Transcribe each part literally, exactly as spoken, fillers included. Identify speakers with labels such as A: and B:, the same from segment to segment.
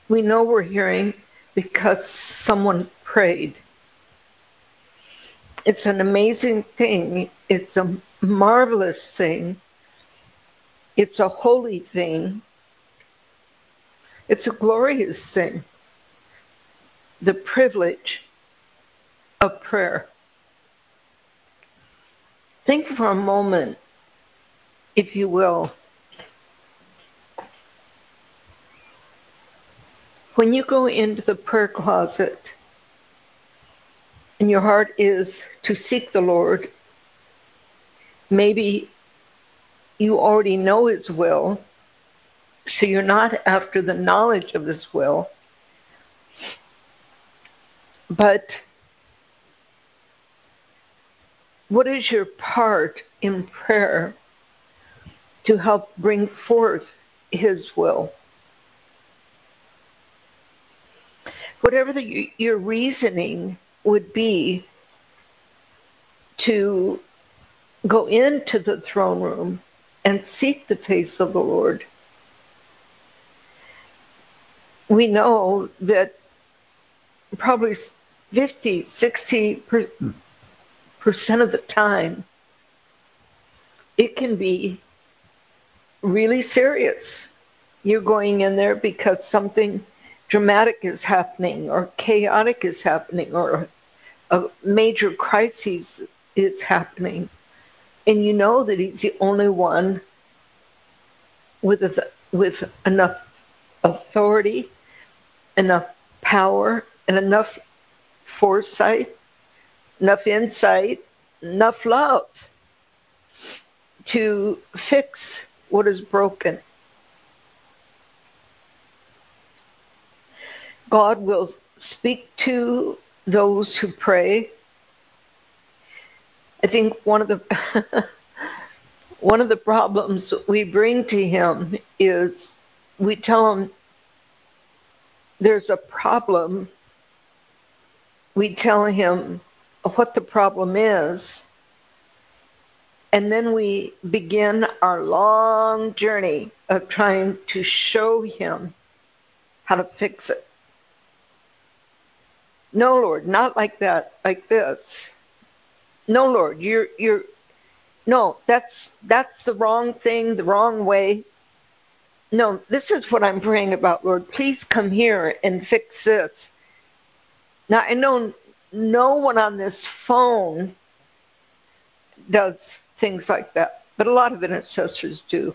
A: We know we're hearing because someone prayed. It's an amazing thing. It's a marvelous thing. It's a holy thing. It's a glorious thing. The privilege of prayer. Think for a moment, if you will, when you go into the prayer closet and your heart is to seek the Lord, maybe you already know His will, so you're not after the knowledge of His will, but what is your part in prayer to help bring forth His will? Whatever the, your reasoning would be to go into the throne room and seek the face of the Lord. We know that probably fifty, sixty percent of the time it can be really serious. You're going in there because something dramatic is happening, or chaotic is happening, or a major crisis is happening. And you know that He's the only one with, with enough authority, enough power, and enough foresight, enough insight, enough love to fix what is broken. God will speak to those who pray. I think one of the one of the problems we bring to Him is we tell Him there's a problem. We tell Him what the problem is, and then we begin our long journey of trying to show Him how to fix it. No, Lord, not like that, like this. No, Lord, you're you're no, that's that's the wrong thing, the wrong way. No, this is what I'm praying about, Lord. Please come here and fix this. Now, I know no one on this phone does things like that, but a lot of intercessors do.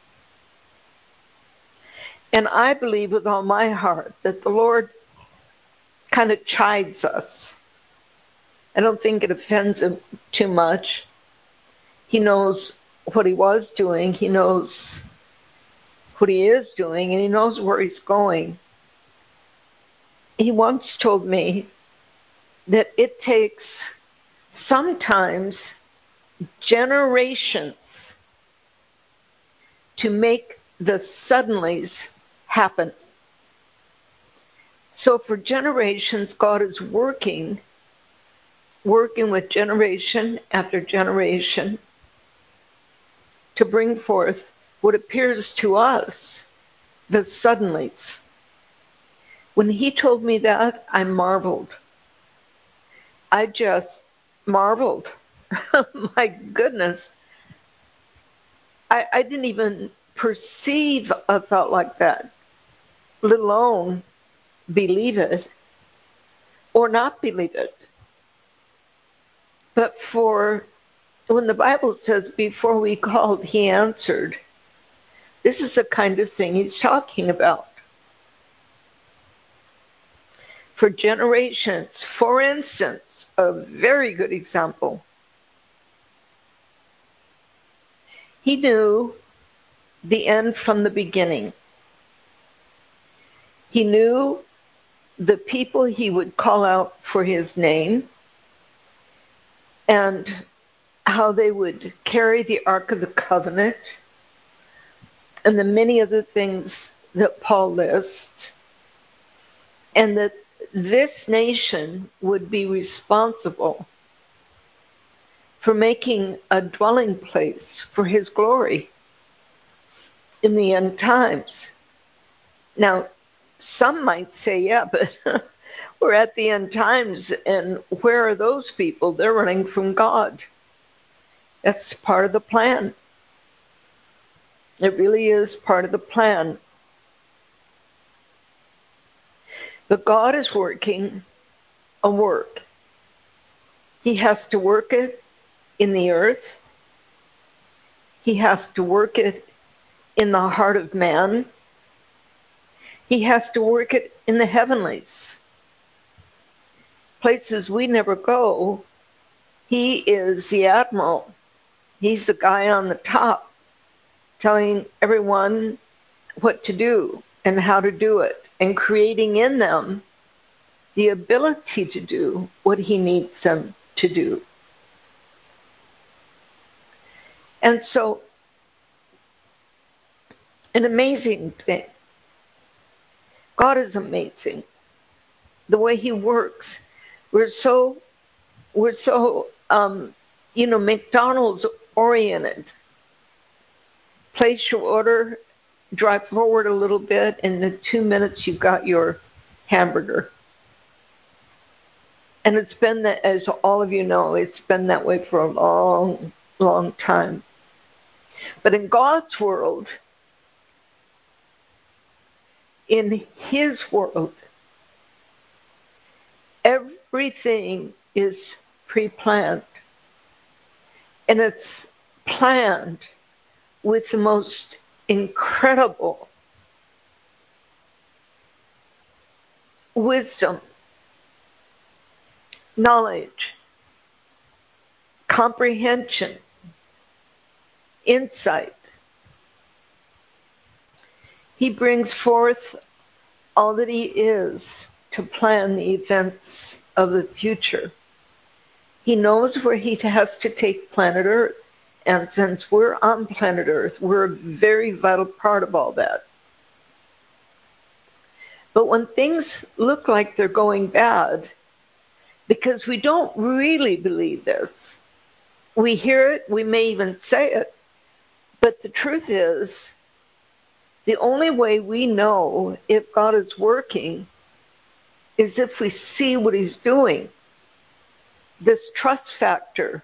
A: And I believe with all my heart that the Lord kind of chides us. I don't think it offends Him too much. He knows what He was doing. He knows what He is doing, and He knows where He's going. He once told me that it takes sometimes generations to make the suddenlies happen. So for generations, God is working, working with generation after generation to bring forth what appears to us the suddenlies. When He told me that, I marveled. I just marveled. My goodness. I, I didn't even perceive a thought like that, let alone believe it or not believe it. But for when the Bible says before we called, He answered, this is the kind of thing He's talking about. For generations, for instance, a very good example, He knew the end from the beginning. He knew the people He would call out for His name and how they would carry the Ark of the Covenant and the many other things that Paul lists, and that this nation would be responsible for making a dwelling place for His glory in the end times. Now, some might say, yeah, but we're at the end times, and where are those people? They're running from God. That's part of the plan. It really is part of the plan. But God is working a work. He has to work it in the earth. He has to work it in the heart of man. He has to work it in the heavenlies. Places we never go. He is the admiral. He's the guy on the top telling everyone what to do and how to do it, and creating in them the ability to do what he needs them to do. And so, an amazing thing. God is amazing. The way he works. We're so, we're so, um, you know, McDonald's oriented. Place your order, drive forward a little bit, and in two minutes you've got your hamburger. And it's been that, as all of you know, it's been that way for a long, long time. But in God's world, in his world, everything is pre-planned. And it's planned with the most incredible wisdom, knowledge, comprehension, insight. He brings forth all that he is to plan the events of the future. He knows where he has to take planet Earth. And since we're on planet Earth, we're a very vital part of all that. But when things look like they're going bad, because we don't really believe this, we hear it, we may even say it, but the truth is, the only way we know if God is working is if we see what he's doing. This trust factor,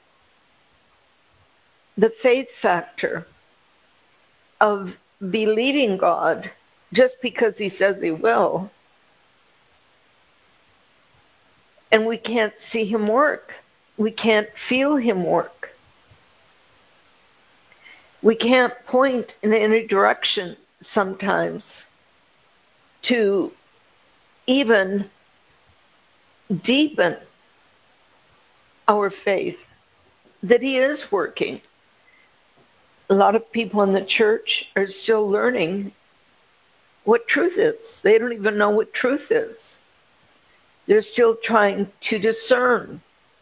A: the faith factor of believing God just because he says he will. And we can't see him work. We can't feel him work. We can't point in any direction sometimes to even deepen our faith that he is working. A lot of people in the church are still learning what truth is. They don't even know what truth is. They're still trying to discern.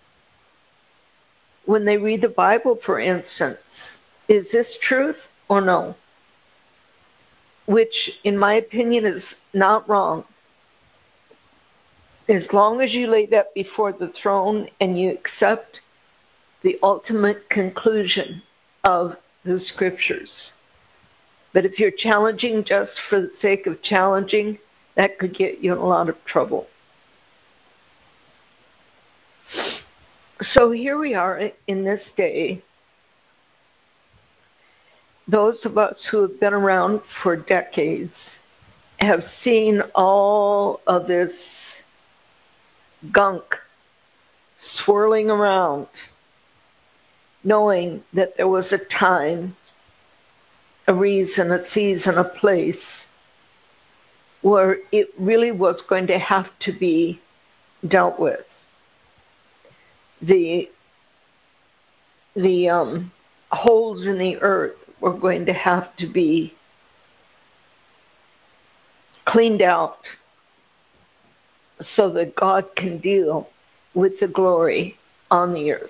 A: When they read the Bible, for instance, is this truth or no? Which, in my opinion, is not wrong. As long as you lay that before the throne and you accept the ultimate conclusion of the scriptures. But if you're challenging just for the sake of challenging, that could get you in a lot of trouble. So here we are in this day. Those of us who have been around for decades have seen all of this gunk swirling around, knowing that there was a time, a reason, a season, a place where it really was going to have to be dealt with. The, the um, holes in the earth were going to have to be cleaned out so that God can deal with the glory on the earth.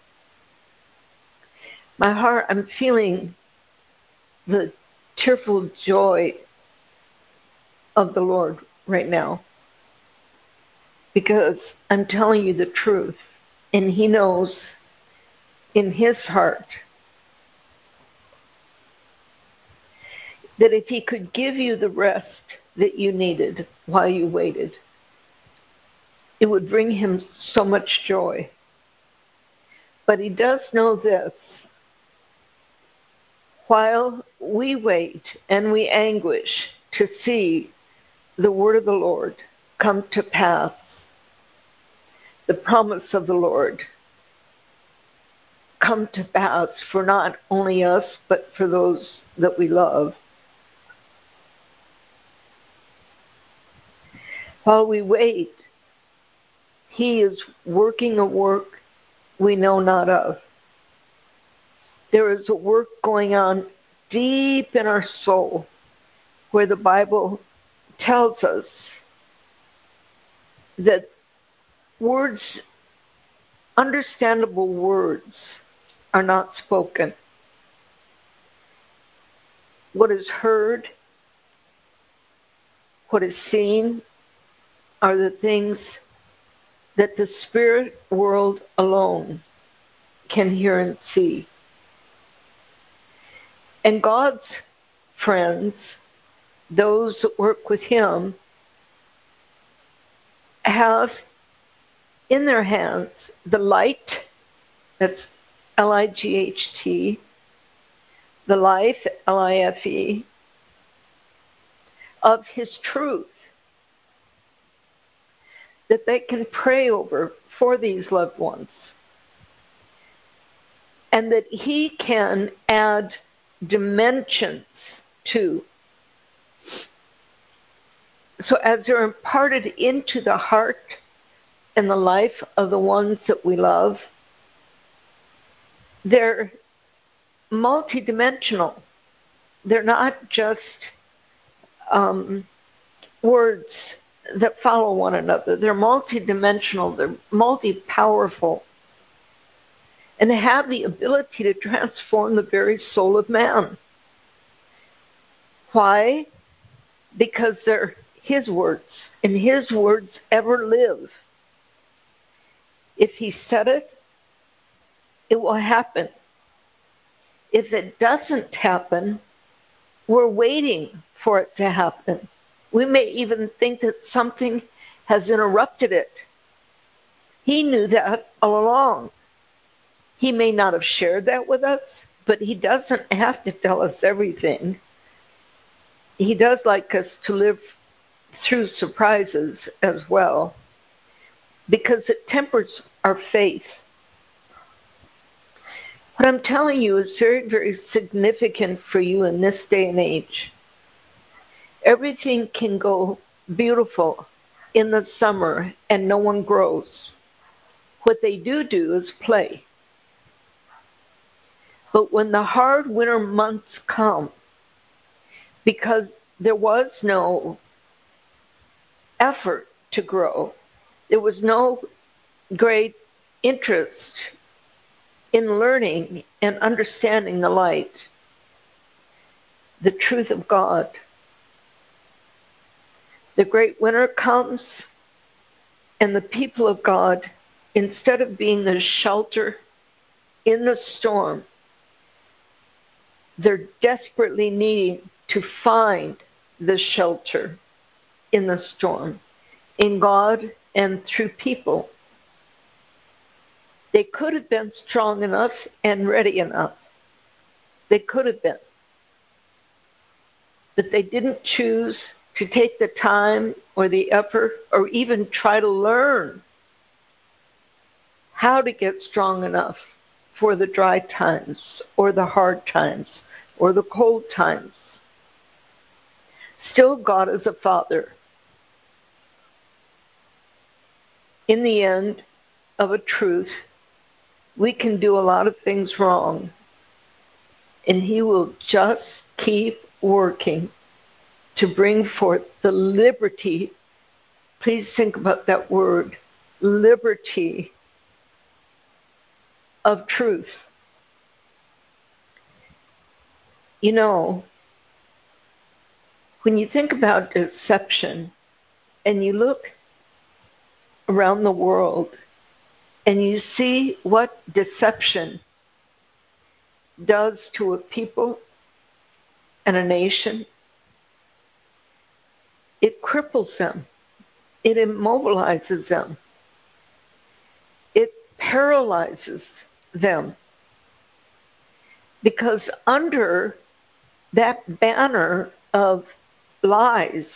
A: My heart, I'm feeling the tearful joy of the Lord right now, because I'm telling you the truth, and he knows in his heart that if he could give you the rest that you needed while you waited. It would bring him so much joy. But he does know this. While we wait and we anguish to see the word of the Lord come to pass, the promise of the Lord come to pass for not only us, but for those that we love. While we wait, he is working a work we know not of. There is a work going on deep in our soul where the Bible tells us that words, understandable words, are not spoken. What is heard, what is seen, are the things that the spirit world alone can hear and see. And God's friends, those that work with him, have in their hands the light, that's L I G H T, the life, L I F E, of his truth, that they can pray over for these loved ones, and that he can add dimensions to. So as they're imparted into the heart and the life of the ones that we love, they're multidimensional. They're not just um, words that follow one another. They're multidimensional. They're multi-powerful. And they have the ability to transform the very soul of man. Why? Because they're his words, and his words ever live. If he said it, it will happen. If it doesn't happen, we're waiting for it to happen. We may even think that something has interrupted it. He knew that all along. He may not have shared that with us, but he doesn't have to tell us everything. He does like us to live through surprises as well, because it tempers our faith. What I'm telling you is very, very significant for you in this day and age. Everything can go beautiful in the summer and no one grows. What they do do is play. But when the hard winter months come, because there was no effort to grow, there was no great interest in learning and understanding the light, the truth of God. The great winter comes, and the people of God, instead of being the shelter in the storm, they're desperately needing to find the shelter in the storm, in God and through people. They could have been strong enough and ready enough. They could have been. But they didn't choose to take the time or the effort or even try to learn how to get strong enough for the dry times or the hard times or the cold times. Still, God is a father. In the end of a truth, we can do a lot of things wrong, and he will just keep working to bring forth the liberty. Please think about that word, liberty of truth. You know, when you think about deception and you look around the world and you see what deception does to a people and a nation, cripples them. It immobilizes them. It paralyzes them. Because under that banner of lies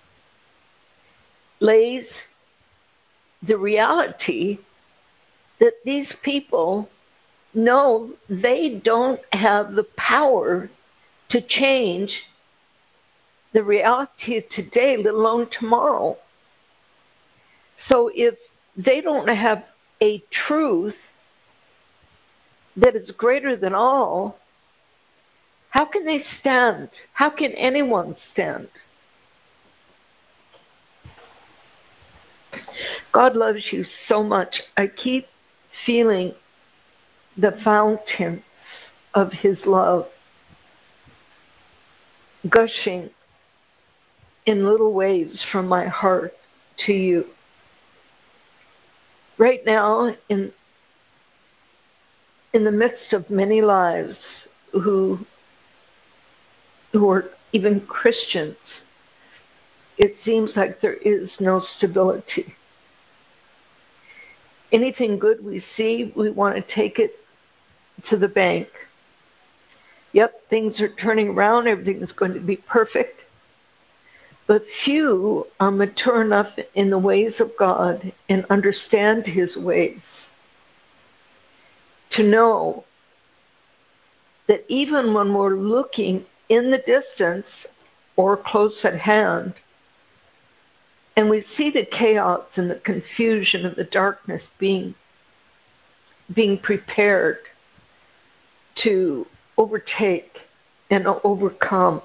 A: lays the reality that these people know they don't have the power to change the reality of today, let alone tomorrow. So if they don't have a truth that is greater than all, how can they stand? How can anyone stand? God loves you so much. I keep feeling the fountain of his love gushing in little waves from my heart to you. Right now, in in the midst of many lives who who are even Christians, it seems like there is no stability. Anything good we see, we want to take it to the bank. Yep, things are turning around, everything is going to be perfect. But few are mature enough in the ways of God and understand his ways to know that even when we're looking in the distance or close at hand, and we see the chaos and the confusion and the darkness being, being prepared to overtake and overcome,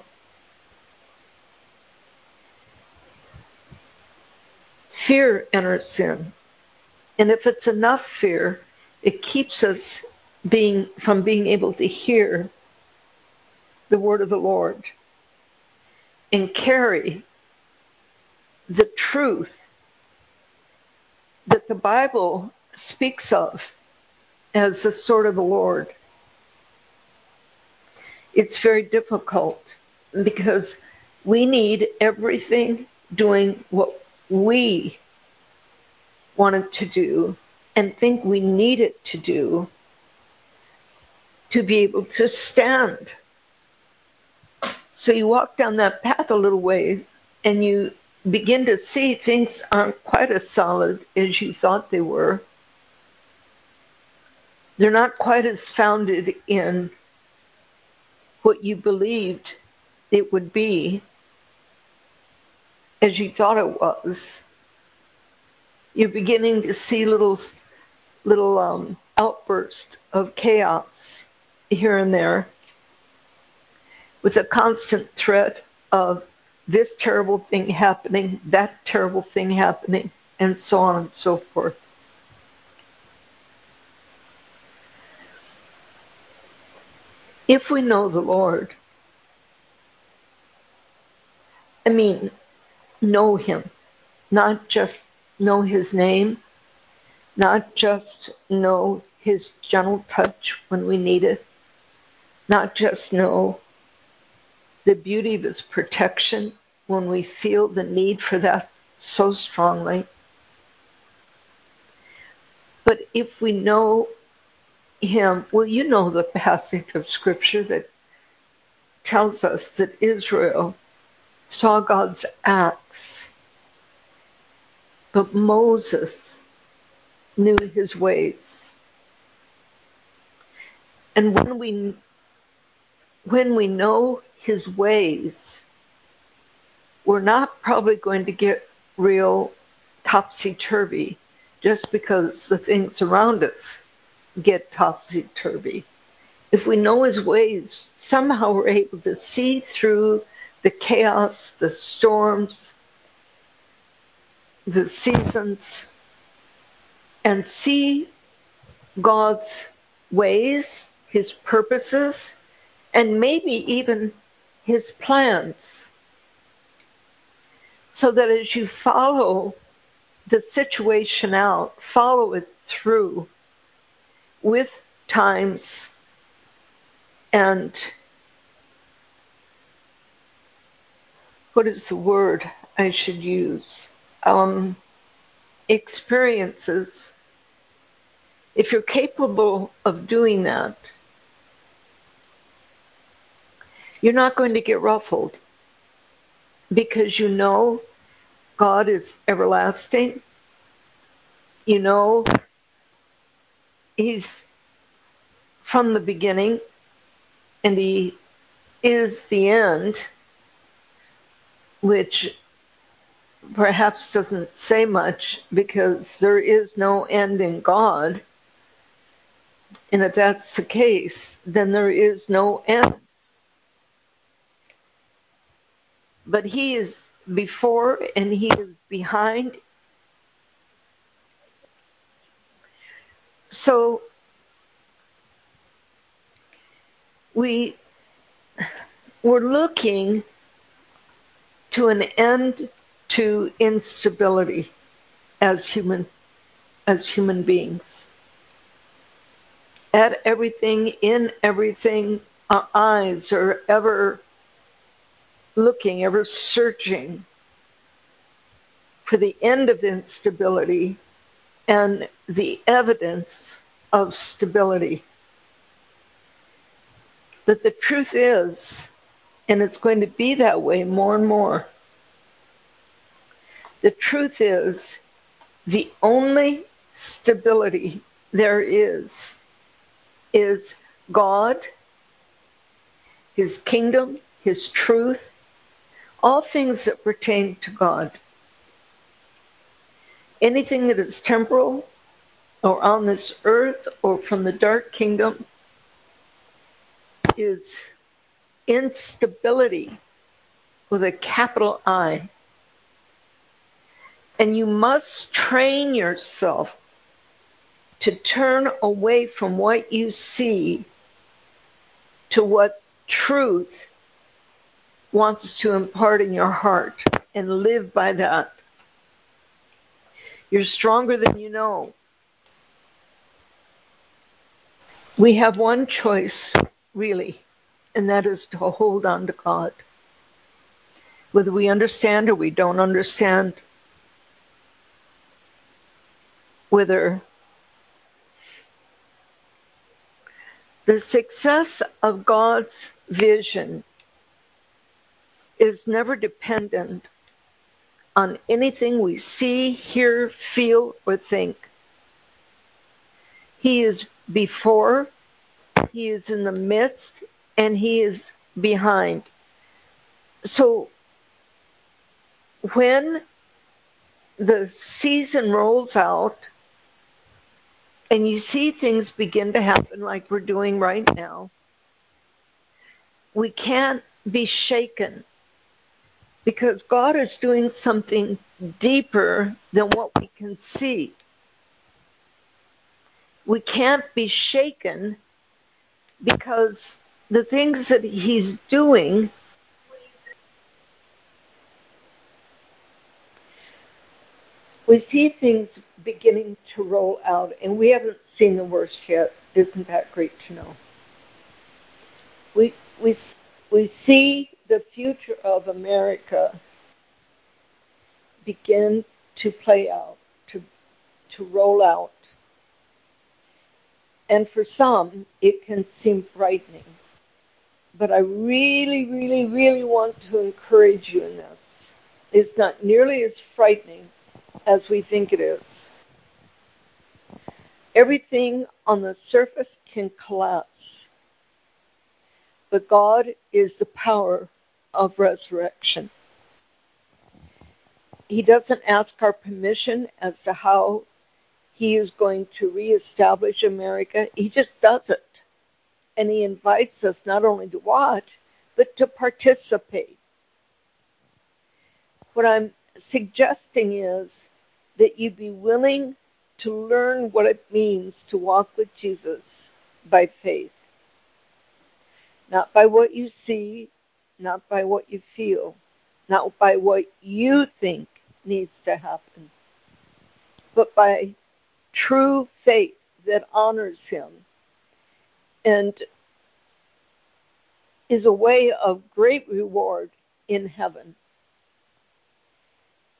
A: fear enters in. And if it's enough fear, it keeps us being from being able to hear the word of the Lord and carry the truth that the Bible speaks of as the sword of the Lord. It's very difficult because we need everything doing what we want it to do and think we need it to do to be able to stand. So you walk down that path a little ways and you begin to see things aren't quite as solid as you thought they were. They're not quite as founded in what you believed it would be as you thought it was. You're beginning to see little little um, outbursts of chaos here and there with a constant threat of this terrible thing happening, that terrible thing happening, and so on and so forth. If we know the Lord, I mean, know him, not just know his name, not just know his gentle touch when we need it, not just know the beauty of his protection when we feel the need for that so strongly. But if we know him, well, you know the passage of Scripture that tells us that Israel saw God's acts, but Moses knew his ways. And when we when we know his ways, we're not probably going to get real topsy-turvy just because the things around us get topsy-turvy. If we know his ways, somehow we're able to see through the chaos, the storms, the seasons, and see God's ways, his purposes, and maybe even his plans. So that as you follow the situation out, follow it through with times and what is the word? I should use. Um, experiences. If you're capable of doing that, you're not going to get ruffled because you know God is everlasting. You know He's from the beginning and He is the end, which perhaps doesn't say much because there is no end in God. And if that's the case, then there is no end. But He is before and He is behind. So we, we're looking to an end to instability as human, as human beings. At everything, in everything, our eyes are ever looking, ever searching for the end of instability and the evidence of stability. But the truth is, and it's going to be that way more and more, the truth is the only stability there is is God, His kingdom, His truth, all things that pertain to God. Anything that is temporal or on this earth or from the dark kingdom is instability with a capital I. And you must train yourself to turn away from what you see to what truth wants to impart in your heart and live by that. You're stronger than you know. We have one choice, really, and that is to hold on to God. Whether we understand or we don't understand, whether the success of God's vision is never dependent on anything we see, hear, feel, or think. He is before, He is in the midst, and He is behind. So when the season rolls out and you see things begin to happen like we're doing right now, we can't be shaken because God is doing something deeper than what we can see. We can't be shaken because the things that He's doing, we see things beginning to roll out, and we haven't seen the worst yet. Isn't that great to know? We we we see the future of America begin to play out, to to roll out. And for some, it can seem frightening. But I really, really, really want to encourage you in this. It's not nearly as frightening as we think it is. Everything on the surface can collapse. But God is the power of resurrection. He doesn't ask our permission as to how He is going to reestablish America. He just does it. And He invites us not only to watch, but to participate. What I'm suggesting is that you be willing to learn what it means to walk with Jesus by faith. Not by what you see, not by what you feel, not by what you think needs to happen, but by true faith that honors Him and is a way of great reward in heaven.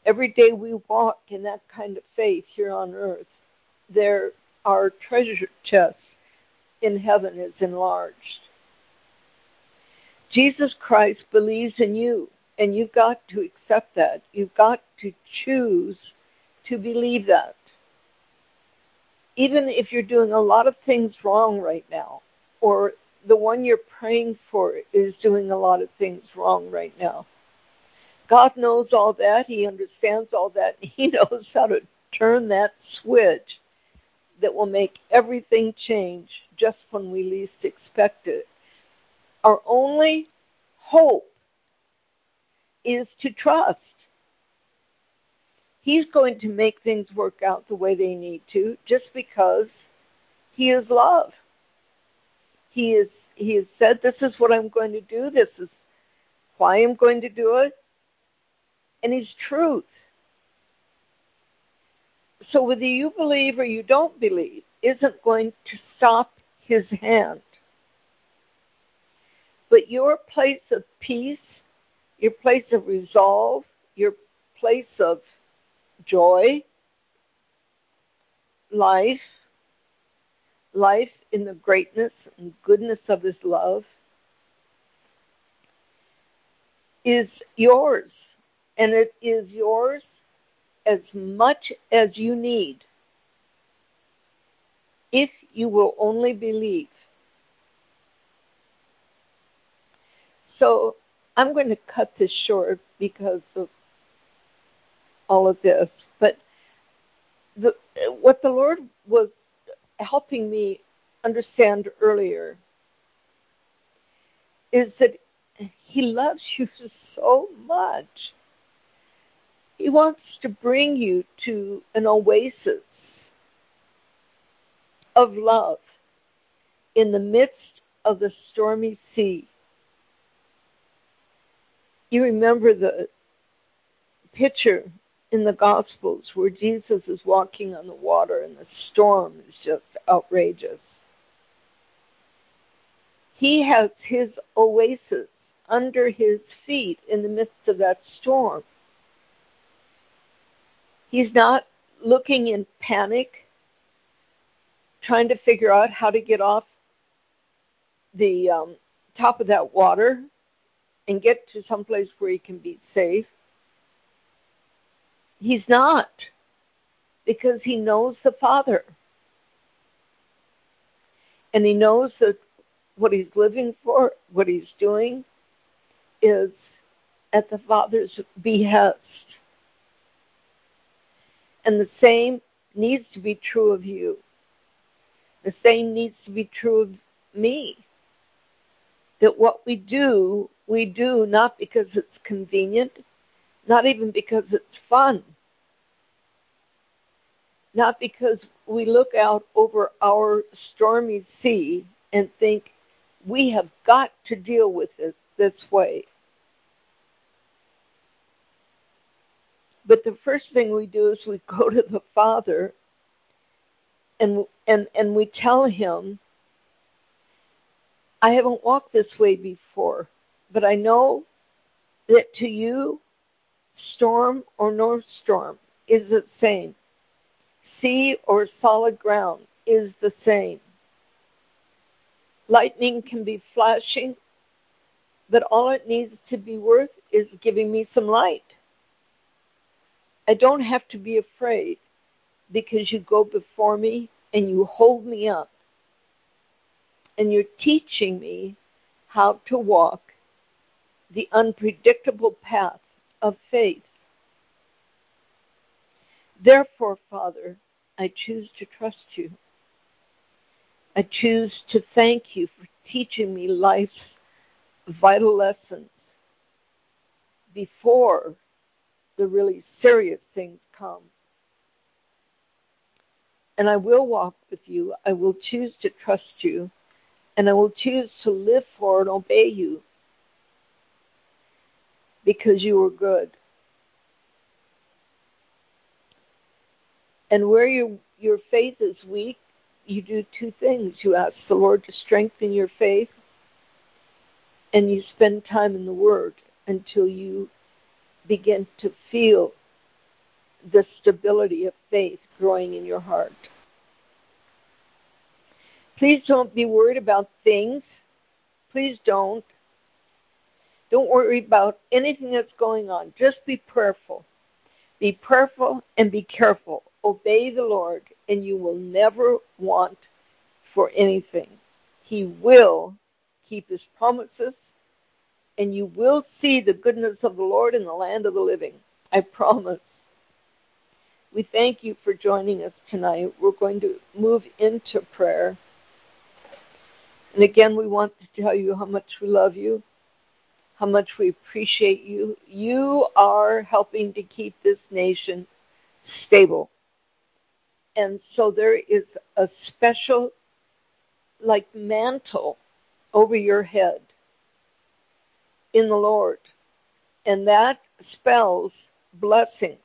A: every day we walk in that kind of faith here on earth, there our treasure chest in heaven is enlarged. Jesus Christ believes in you, and you've got to accept that. You've got to choose to believe that. Even if you're doing a lot of things wrong right now, or the one you're praying for is doing a lot of things wrong right now, God knows all that. He understands all that. He knows how to turn that switch that will make everything change just when we least expect it. Our only hope is to trust. He's going to make things work out the way they need to, just because He is love. He is. He has said, this is what I'm going to do. This is why I'm going to do it. And He's truth. So whether you believe or you don't believe isn't going to stop His hand. But your place of peace, your place of resolve, your place of joy, life, life in the greatness and goodness of His love, is yours. And it is yours as much as you need, if you will only believe. So I'm going to cut this short because of all of this. But the, what the Lord was helping me understand earlier is that He loves you so much. He wants to bring you to an oasis of love in the midst of the stormy sea. You remember the picture in the Gospels where Jesus is walking on the water and the storm is just outrageous. He has His oasis under His feet in the midst of that storm. He's not looking in panic, trying to figure out how to get off the um, top of that water and get to someplace where He can be safe. He's not, because He knows the Father. And He knows that what He's living for, what He's doing, is at the Father's behest. And the same needs to be true of you. The same needs to be true of me. That what we do, we do not because it's convenient, not even because it's fun, not because we look out over our stormy sea and think we have got to deal with it this way. But the first thing we do is we go to the Father and and and we tell Him, I haven't walked this way before, but I know that to you, storm or no storm is the same. Sea or solid ground is the same. Lightning can be flashing, but all it needs to be worth is giving me some light. I don't have to be afraid because you go before me and you hold me up. And you're teaching me how to walk the unpredictable path of faith. Therefore, Father, I choose to trust you. I choose to thank you for teaching me life's vital lessons before the really serious things come. And I will walk with you. I will choose to trust you. And I will choose to live for and obey you because you are good. And where your your faith is weak, you do two things. You ask the Lord to strengthen your faith, and you spend time in the Word until you begin to feel the stability of faith growing in your heart. Please don't be worried about things. Please don't. Don't worry about anything that's going on. Just be prayerful. Be prayerful and be careful. Obey the Lord, and you will never want for anything. He will keep his promises, and you will see the goodness of the Lord in the land of the living. I promise. We thank you for joining us tonight. We're going to move into prayer. And again, we want to tell you how much we love you, how much we appreciate you. You are helping to keep this nation stable. And so there is a special, like, mantle over your head in the Lord. And that spells blessing.